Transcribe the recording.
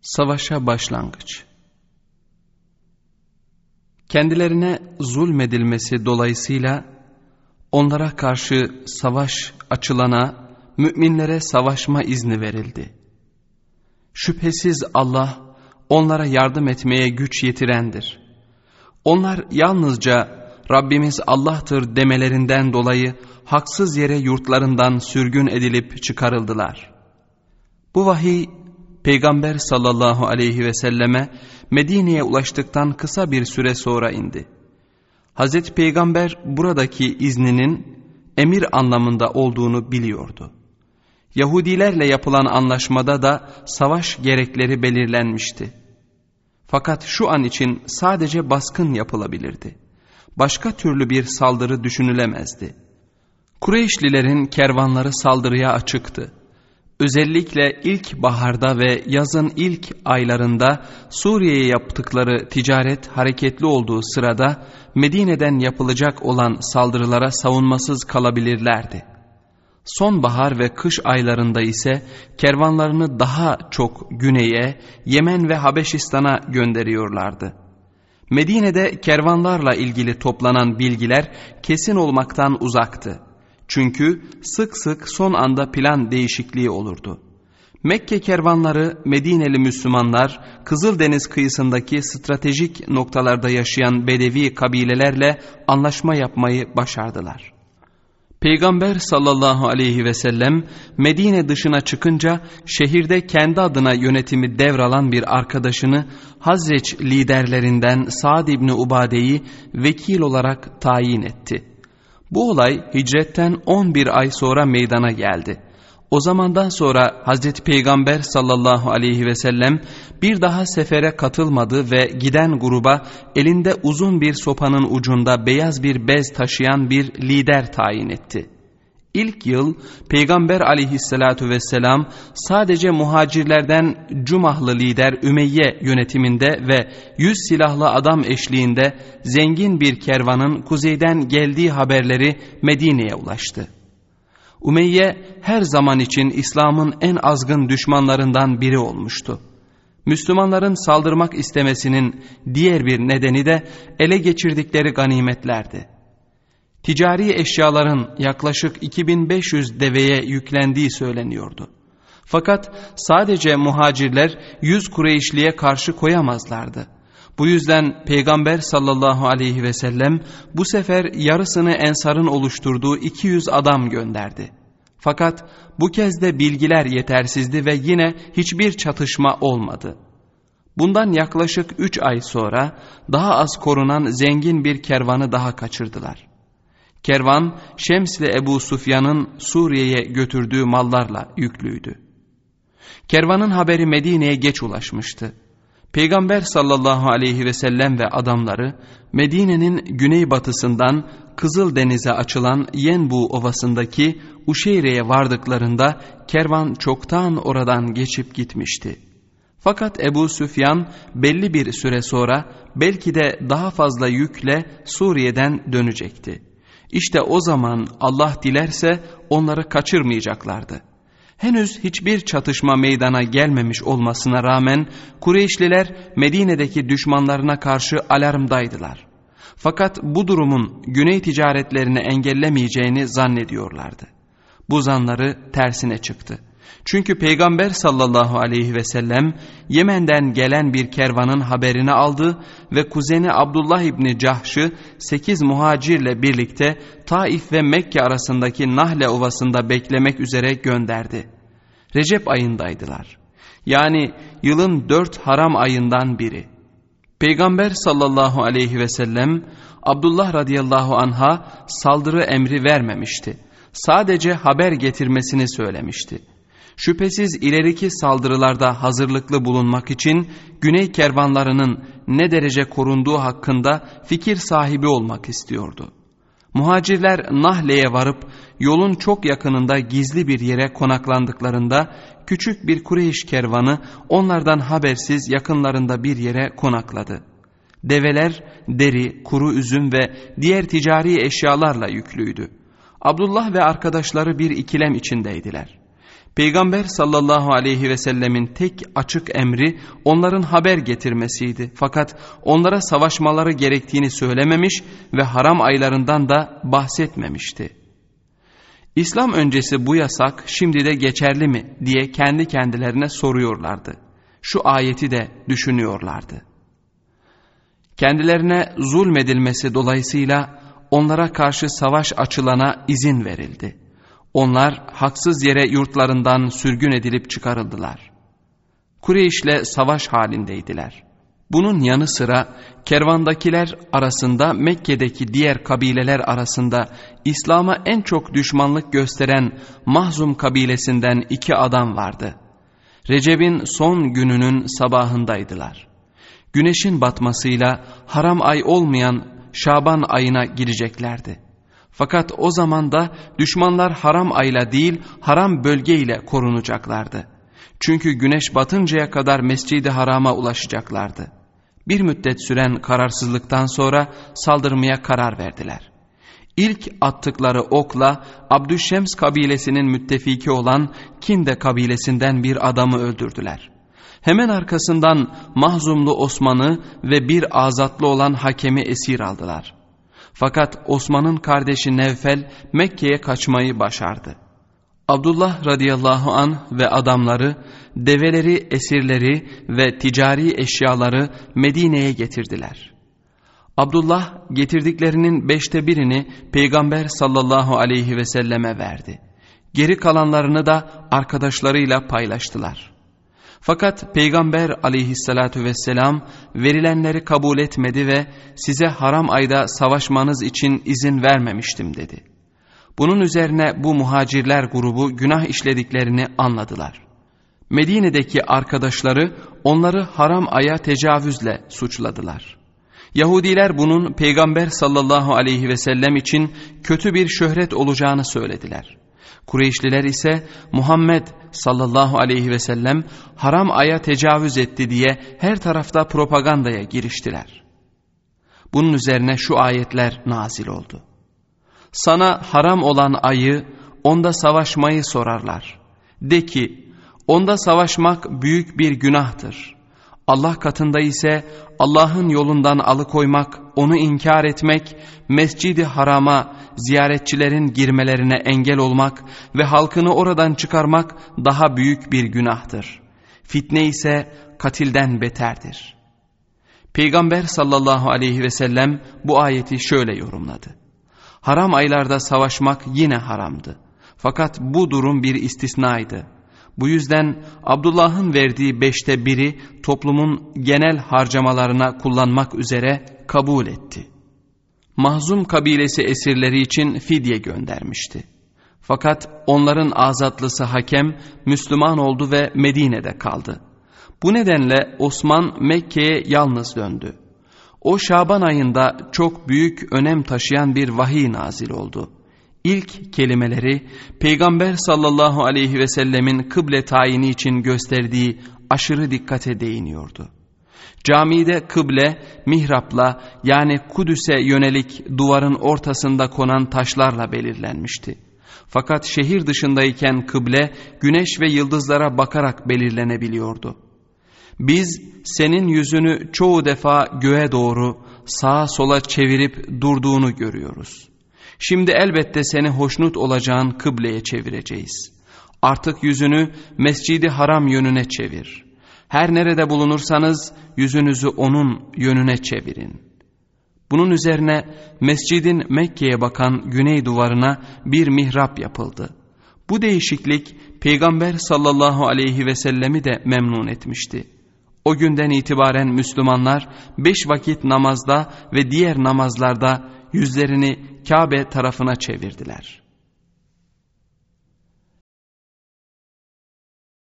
Savaşa başlangıç. Kendilerine zulmedilmesi dolayısıyla onlara karşı savaş açılana müminlere savaşma izni verildi. Şüphesiz Allah onlara yardım etmeye güç yetirendir. Onlar yalnızca Rabbimiz Allah'tır demelerinden dolayı haksız yere yurtlarından sürgün edilip çıkarıldılar. Bu vahiy Peygamber sallallahu aleyhi ve selleme Medine'ye ulaştıktan kısa bir süre sonra indi. Hazreti Peygamber buradaki izninin emir anlamında olduğunu biliyordu. Yahudilerle yapılan anlaşmada da savaş gerekleri belirlenmişti. Fakat şu an için sadece baskın yapılabilirdi. Başka türlü bir saldırı düşünülemezdi. Kureyşlilerin kervanları saldırıya açıktı. Özellikle ilk baharda ve yazın ilk aylarında Suriye'ye yaptıkları ticaret hareketli olduğu sırada Medine'den yapılacak olan saldırılara savunmasız kalabilirlerdi. Sonbahar ve kış aylarında ise kervanlarını daha çok güneye, Yemen ve Habeşistan'a gönderiyorlardı. Medine'de kervanlarla ilgili toplanan bilgiler kesin olmaktan uzaktı. Çünkü sık sık son anda plan değişikliği olurdu. Mekke kervanları Medineli Müslümanlar Kızıldeniz kıyısındaki stratejik noktalarda yaşayan Bedevi kabilelerle anlaşma yapmayı başardılar. Peygamber sallallahu aleyhi ve sellem Medine dışına çıkınca şehirde kendi adına yönetimi devralan bir arkadaşını Hazreç liderlerinden Sa'd İbni Ubade'yi vekil olarak tayin etti. Bu olay hicretten 11 ay sonra meydana geldi. O zamandan sonra Hazreti Peygamber sallallahu aleyhi ve sellem bir daha sefere katılmadı ve giden gruba elinde uzun bir sopanın ucunda beyaz bir bez taşıyan bir lider tayin etti. İlk yıl Peygamber aleyhissalatu vesselam sadece muhacirlerden Cumahlı lider Ümeyye yönetiminde ve 100 silahlı adam eşliğinde zengin bir kervanın kuzeyden geldiği haberleri Medine'ye ulaştı. Ümeyye her zaman için İslam'ın en azgın düşmanlarından biri olmuştu. Müslümanların saldırmak istemesinin diğer bir nedeni de ele geçirdikleri ganimetlerdi. Ticari eşyaların yaklaşık 2500 deveye yüklendiği söyleniyordu. Fakat sadece muhacirler 100 Kureyşli'ye karşı koyamazlardı. Bu yüzden Peygamber sallallahu aleyhi ve sellem bu sefer yarısını Ensar'ın oluşturduğu 200 adam gönderdi. Fakat bu kez de bilgiler yetersizdi ve yine hiçbir çatışma olmadı. Bundan yaklaşık 3 ay sonra daha az korunan zengin bir kervanı daha kaçırdılar. Kervan Şems'le Ebu Sufyan'ın Suriye'ye götürdüğü mallarla yüklüydü. Kervanın haberi Medine'ye geç ulaşmıştı. Peygamber sallallahu aleyhi ve sellem ve adamları Medine'nin güneybatısından Kızıldeniz'e açılan Yenbu Ovası'ndaki Uşeyre'ye vardıklarında kervan çoktan oradan geçip gitmişti. Fakat Ebu Süfyan belli bir süre sonra belki de daha fazla yükle Suriye'den dönecekti. İşte o zaman Allah dilerse onları kaçırmayacaklardı. Henüz hiçbir çatışma meydana gelmemiş olmasına rağmen Kureyşliler Medine'deki düşmanlarına karşı alarmdaydılar. Fakat bu durumun güney ticaretlerini engellemeyeceğini zannediyorlardı. Bu zanları tersine çıktı. Çünkü Peygamber sallallahu aleyhi ve sellem Yemen'den gelen bir kervanın haberini aldı ve kuzeni Abdullah İbni Cahş'ı 8 muhacirle birlikte Taif ve Mekke arasındaki Nahle Ovası'nda beklemek üzere gönderdi. Recep ayındaydılar. Yani yılın 4 haram ayından biri. Peygamber sallallahu aleyhi ve sellem Abdullah radıyallahu anh'a saldırı emri vermemişti. Sadece haber getirmesini söylemişti. Şüphesiz ileriki saldırılarda hazırlıklı bulunmak için güney kervanlarının ne derece korunduğu hakkında fikir sahibi olmak istiyordu. Muhacirler Nahle'ye varıp yolun çok yakınında gizli bir yere konaklandıklarında küçük bir Kureyş kervanı onlardan habersiz yakınlarında bir yere konakladı. Develer deri, kuru üzüm ve diğer ticari eşyalarla yüklüydü. Abdullah ve arkadaşları bir ikilem içindeydiler. Peygamber sallallahu aleyhi ve sellemin tek açık emri onların haber getirmesiydi. Fakat onlara savaşmaları gerektiğini söylememiş ve haram aylarından da bahsetmemişti. İslam öncesi bu yasak şimdi de geçerli mi diye kendi kendilerine soruyorlardı. Şu ayeti de düşünüyorlardı. Kendilerine zulmedilmesi dolayısıyla onlara karşı savaş açılana izin verildi. Onlar haksız yere yurtlarından sürgün edilip çıkarıldılar. Kureyş'le savaş halindeydiler. Bunun yanı sıra kervandakiler arasında Mekke'deki diğer kabileler arasında İslam'a en çok düşmanlık gösteren Mahzum kabilesinden 2 adam vardı. Recep'in son gününün sabahındaydılar. Güneşin batmasıyla haram ay olmayan Şaban ayına gireceklerdi. Fakat o zaman da düşmanlar haram ayla değil haram bölgeyle korunacaklardı. Çünkü güneş batıncaya kadar Mescid-i Haram'a ulaşacaklardı. Bir müddet süren kararsızlıktan sonra saldırmaya karar verdiler. İlk attıkları okla Abdüşşems kabilesinin müttefiki olan Kinde kabilesinden bir adamı öldürdüler. Hemen arkasından Mahzumlu Osman'ı ve bir azatlı olan Hakem'i esir aldılar. Fakat Osman'ın kardeşi Nevfel Mekke'ye kaçmayı başardı. Abdullah radıyallahu anh ve adamları develeri, esirleri ve ticari eşyaları Medine'ye getirdiler. Abdullah getirdiklerinin 1/5'ini Peygamber sallallahu aleyhi ve selleme verdi. Geri kalanlarını da arkadaşlarıyla paylaştılar. Fakat Peygamber aleyhissalatu vesselam verilenleri kabul etmedi ve size haram ayda savaşmanız için izin vermemiştim dedi. Bunun üzerine bu muhacirler grubu günah işlediklerini anladılar. Medine'deki arkadaşları onları haram aya tecavüzle suçladılar. Yahudiler bunun Peygamber sallallahu aleyhi ve sellem için kötü bir şöhret olacağını söylediler. Kureyşliler ise Muhammed sallallahu aleyhi ve sellem haram aya tecavüz etti diye her tarafta propagandaya giriştiler. Bunun üzerine şu ayetler nazil oldu. Sana haram olan ayı, onda savaşmayı sorarlar. De ki, onda savaşmak büyük bir günahtır. Allah katında ise Allah'ın yolundan alıkoymak, onu inkar etmek, Mescid-i Haram'a ziyaretçilerin girmelerine engel olmak ve halkını oradan çıkarmak daha büyük bir günahtır. Fitne ise katilden beterdir. Peygamber sallallahu aleyhi ve sellem bu ayeti şöyle yorumladı. Haram aylarda savaşmak yine haramdı. Fakat bu durum bir istisnaydı. Bu yüzden Abdullah'ın verdiği 1/5'i toplumun genel harcamalarına kullanmak üzere kabul etti. Mahzum kabilesi esirleri için fidye göndermişti. Fakat onların azatlısı Hakem Müslüman oldu ve Medine'de kaldı. Bu nedenle Osman Mekke'ye yalnız döndü. O Şaban ayında çok büyük önem taşıyan bir vahiy nazil oldu. İlk kelimeleri Peygamber sallallahu aleyhi ve sellemin kıble tayini için gösterdiği aşırı dikkate değiniyordu. Camide kıble mihrapla yani Kudüs'e yönelik duvarın ortasında konan taşlarla belirlenmişti. Fakat şehir dışındayken kıble güneş ve yıldızlara bakarak belirlenebiliyordu. Biz senin yüzünü çoğu defa göğe doğru sağa sola çevirip durduğunu görüyoruz. Şimdi elbette seni hoşnut olacağın kıbleye çevireceğiz. Artık yüzünü Mescid-i Haram yönüne çevir. Her nerede bulunursanız yüzünüzü onun yönüne çevirin. Bunun üzerine mescidin Mekke'ye bakan güney duvarına bir mihrap yapıldı. Bu değişiklik Peygamber sallallahu aleyhi ve sellemi de memnun etmişti. O günden itibaren Müslümanlar 5 vakit namazda ve diğer namazlarda yüzlerini Kabe tarafına çevirdiler.